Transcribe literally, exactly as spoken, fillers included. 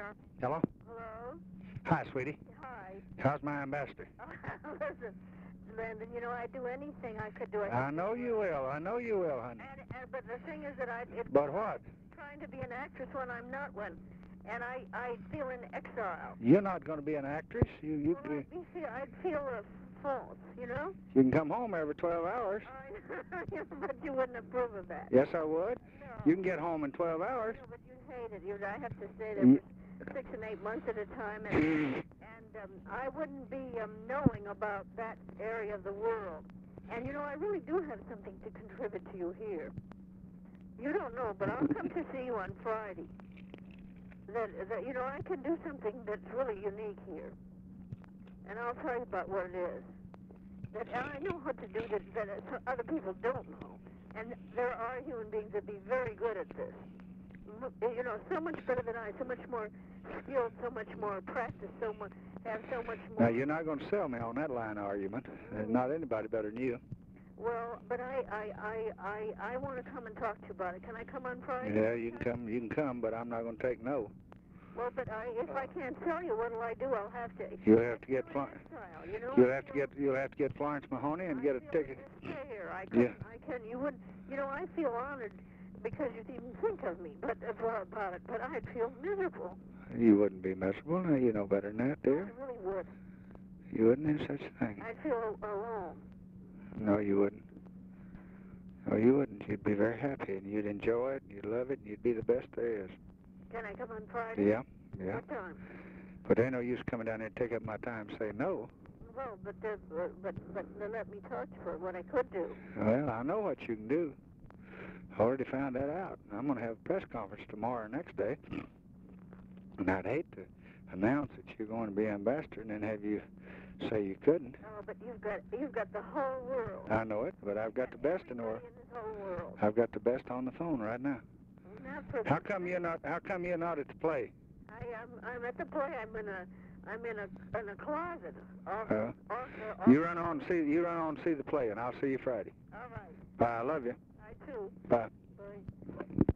Hello? Hello? Hi, sweetie. Hi. How's my ambassador? Listen, Landon, you know, I'd do anything I could do. I know you will. I know you will, honey. And, and, but the thing is that I... It, But what? Trying to be an actress when I'm not one. And I, I feel in exile. You're not going to be an actress. You you Well, I'd, be, feel, I'd feel uh, false, you know? you can come home every twelve hours. I know, but you wouldn't approve of that. Yes, I would. No. You can get home in twelve hours. No, but you'd hate it. You'd, I have to stay there You, for six and eight months at a time. And, and um, I wouldn't be um, knowing about that area of the world. And, you know, I really do have something to contribute to you here. You don't know, but I'll come to see you on Friday. That, that, you know, I can do something that's really unique here. And I'll tell you about what it is. That I know what to do that, that other people don't know. And there are human beings that be very good at this. You know, so much better than I, so much more skilled, so much more practice, so much, have so much more... Now, you're not going to sell me on that line of argument. There's not anybody better than you. Well, but I, I, I, I, I want to come and talk to you about it. Can I come on Friday? Yeah, you can come, you can come, but I'm not going to take no. Well, but I, if I can't tell you, what'll I do? I'll have to... You'll have to get... You know, you'll have to get, you'll have to get Florence Mahoney and I get a feel ticket. Here. I can, Yeah. I can, you would, you know, I feel honored because you'd even think of me, but about it, but I'd feel miserable. You wouldn't be miserable. No, you know better than that, dear. I really would. You wouldn't do such a thing. I'd feel alone. No, you wouldn't. No, you wouldn't. You'd be very happy, and you'd enjoy it, and you'd love it, and you'd be the best there is. Can I come on Friday? Yeah, yeah. What time? But ain't no use coming down there and take up my time and say no. Well, but, uh, but, but let me talk for what I could do. Well, I know what you can do. I already found that out. I'm going to have a press conference tomorrow or next day. And I'd hate to announce that you're going to be ambassador and then have you say you couldn't. Oh, but you've got you've got the whole world. I know it, but I've got the best in the world. In this whole world. I've got the best on the phone right now. Not for How come you're not? How come you're not at the play? I am. I'm at the play. I'm in a. I'm in a in a closet. Off, Uh, off, off, you run on see. You run on see the play, and I'll see you Friday. All right. Bye. I love you. I too. Bye. Bye.